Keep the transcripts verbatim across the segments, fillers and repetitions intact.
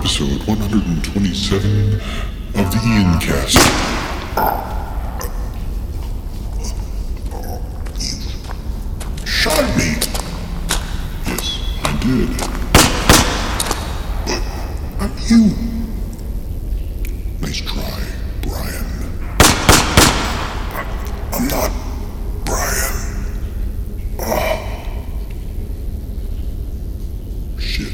episode one hundred twenty-seven of the Ian Cast. You shot at me. Yes, I did. But I'm you. Nice try, Brian. I'm not Brian. Oh. Shit.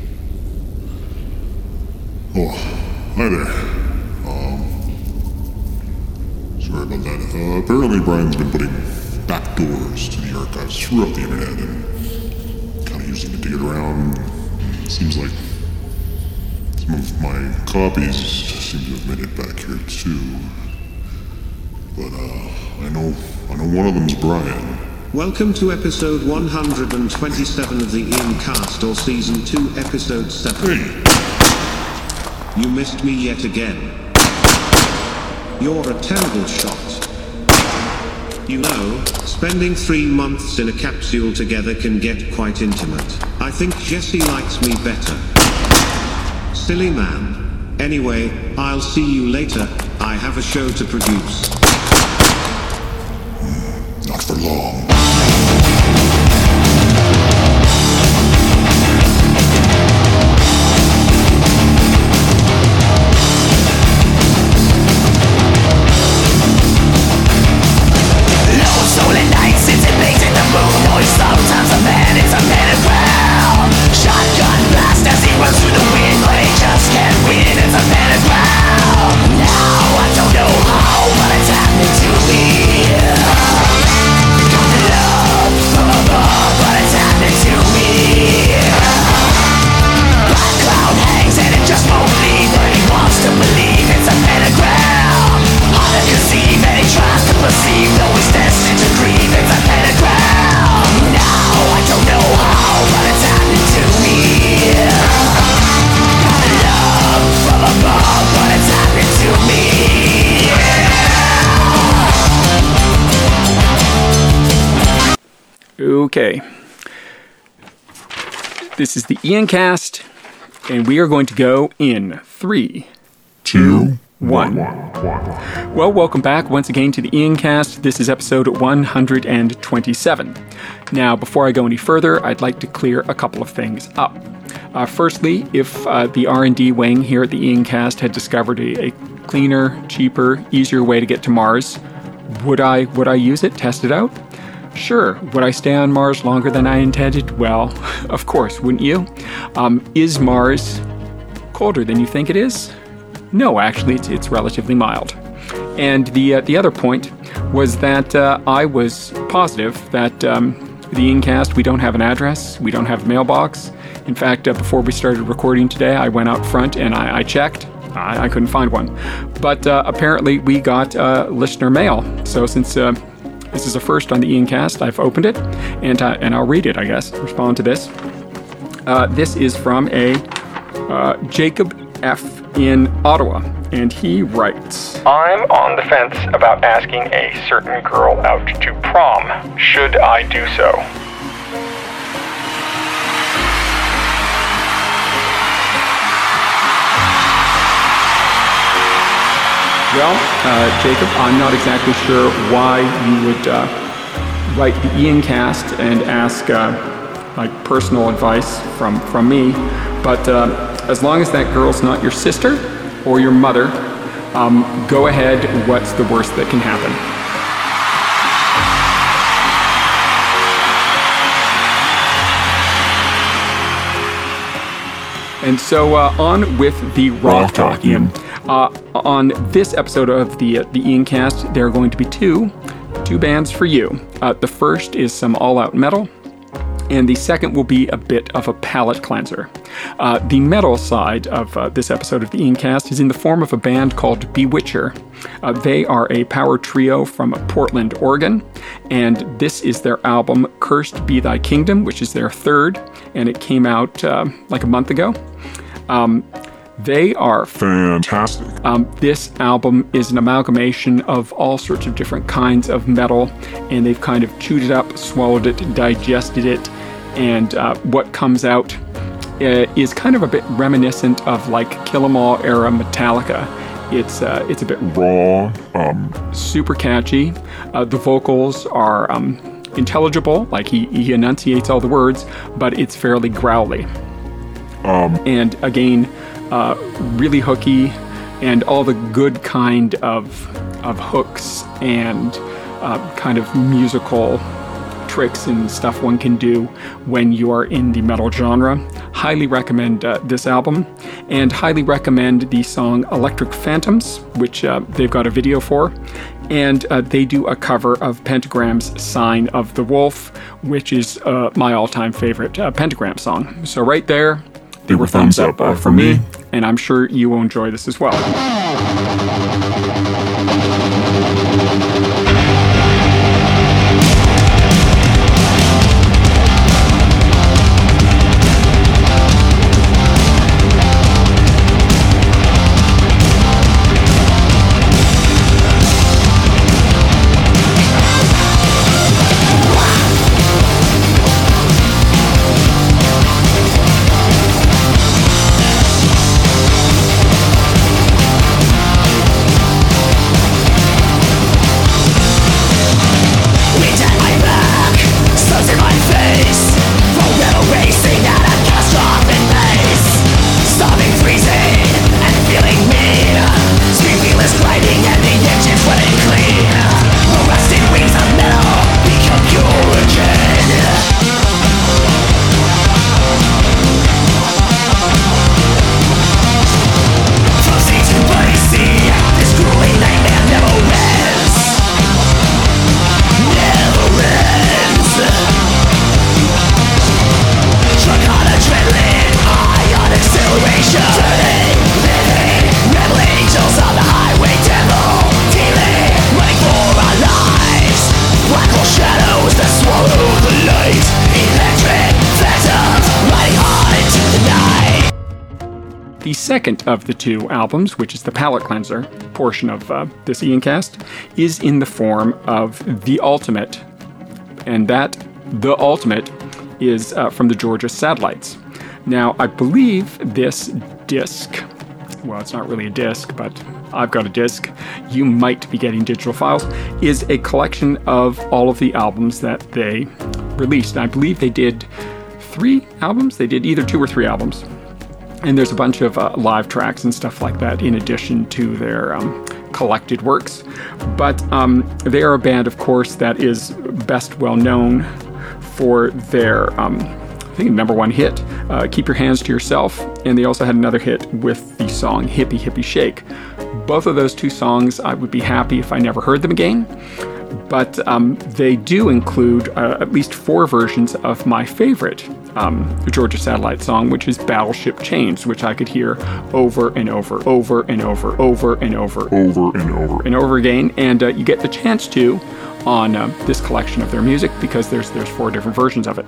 Oh, hi there. Um, sorry about that. Uh, apparently Brian's been putting backdoors to the archives throughout the internet and kind of using it to get around. It seems like some of my copies seem to have made it back here too. But, uh, I know, I know one of them's Brian. Welcome to episode one hundred twenty-seven of the Ian Cast, or season two, episode seven. Hey! You missed me yet again. You're a terrible shot. You know, spending three months in a capsule together can get quite intimate. I think Jesse likes me better. Silly man. Anyway, I'll see you later. I have a show to produce. Mm, not for long. Sometimes a man is a man as well. Shotgun blast as he runs through the wind, but he just can't win. It's a man as well. Now I don't know how, but it's happening to me. Got the love from above, but it's happening to me. Black cloud hangs and it just won't leave, but he wants to believe it's a pentagram. Hard to conceive and he tries to perceive, though he's destined to grieve. It's a pentagram. Now I don't know how, but it's happening to me. Got love from above, but it's happening to me. Okay. This is the Ian Cast, and we are going to go in three, two, one. Well, welcome back once again to the Ian Cast. This is episode one hundred twenty-seven. Now, before I go any further, I'd like to clear a couple of things up. Uh, firstly, if uh, the R and D wing here at the Ian Cast had discovered a, a cleaner, cheaper, easier way to get to Mars, would I would I use it, test it out? Sure. Would I stay on Mars longer than I intended? Well, of course, wouldn't you? Um, is Mars colder than you think it is? No, actually, it's, it's relatively mild. And the uh, the other point was that uh, I was positive that um, the Ian Cast, we don't have an address, we don't have a mailbox. In fact, uh, before we started recording today, I went out front and I, I checked. I, I couldn't find one. But uh, apparently we got uh, listener mail. So since uh, this is a first on the Ian Cast, I've opened it, and, uh, and I'll read it, I guess, respond to this. Uh, this is from a uh, Jacob F. in Ottawa, and he writes, I'm on the fence about asking a certain girl out to prom. Should I do so? Well, uh, Jacob, I'm not exactly sure why you would uh, write the Ian Cast and ask uh, like personal advice from, from me, but uh, as long as that girl's not your sister or your mother, um, go ahead. What's the worst that can happen? And so uh, on with the Rock Talk, Ian. Uh, on this episode of the uh, the Ian Cast, there are going to be two, two bands for you. Uh, the first is some all-out metal, and the second will be a bit of a palate cleanser. Uh, the metal side of uh, this episode of the Ian Cast is in the form of a band called Bewitcher. Uh, they are a power trio from Portland, Oregon, and this is their album Cursed Be Thy Kingdom, which is their third, and it came out uh, like a month ago. Um, They are fantastic. Um, this album is an amalgamation of all sorts of different kinds of metal, and they've kind of chewed it up, swallowed it, digested it, and uh, what comes out uh, is kind of a bit reminiscent of like Kill 'Em All era Metallica. It's uh, it's a bit Raw, um, super catchy. Uh, the vocals are um, intelligible, like he, he enunciates all the words, but it's fairly growly. um, And again, uh, really hooky, and all the good kind of of hooks and uh, kind of musical tricks and stuff one can do when you are in the metal genre. Highly recommend uh, this album, and highly recommend the song Electric Phantoms, which uh, they've got a video for. And uh, they do a cover of Pentagram's Sign of the Wolf, which is uh, my all-time favorite uh, Pentagram song. So right there, they were thumbs up uh, from me, and I'm sure you will enjoy this as well. The second of the two albums, which is the palate cleanser portion of uh, this Ian Cast, is in the form of The Ultimate. And that, The Ultimate, is uh, from the Georgia Satellites. Now, I believe this disc, well, it's not really a disc, but I've got a disc, you might be getting digital files, is a collection of all of the albums that they released. And I believe they did three albums. They did either two or three albums. And there's a bunch of uh, live tracks and stuff like that in addition to their um, collected works. But um, they are a band, of course, that is best well known for their, um, I think, number one hit, uh, Keep Your Hands to Yourself. And they also had another hit with the song Hippie Hippie Shake. Both of those two songs, I would be happy if I never heard them again. But um, they do include uh, at least four versions of my favorite um, Georgia Satellite song, which is Battleship Chains, which I could hear over and over, over and over, over and over, over and over. and over again. And uh, you get the chance to on uh, this collection of their music, because there's there's four different versions of it.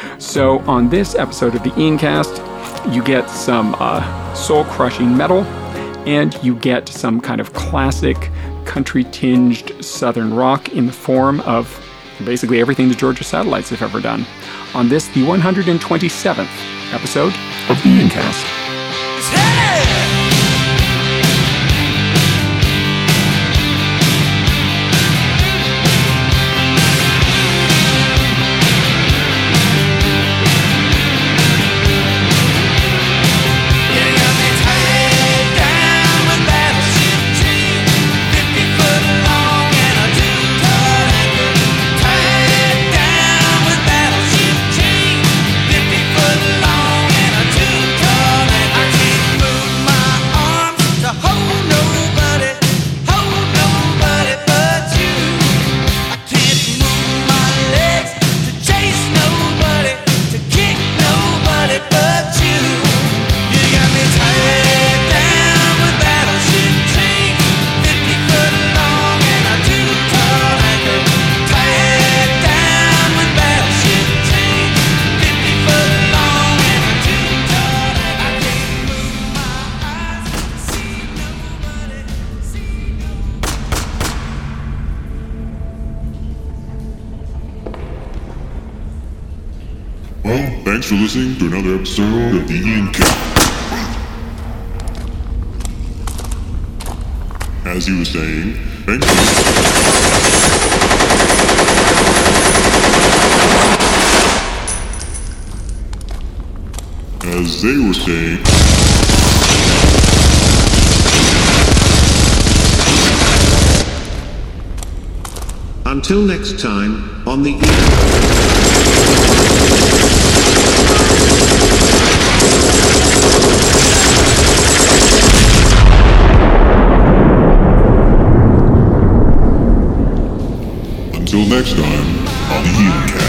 So on this episode of the Ian Cast, you get some uh, soul-crushing metal, and you get some kind of classic country-tinged southern rock in the form of basically everything the Georgia Satellites have ever done. On this, the one hundred twenty-seventh episode of the Ian Cast. Tied down with battleship chain, fifty foot long and a two-ton Thanks for listening to another episode of the Ian Cast. As he was saying, thank you. As they were saying... Until next time, on the Ian... Until next time, on the Ian Cast.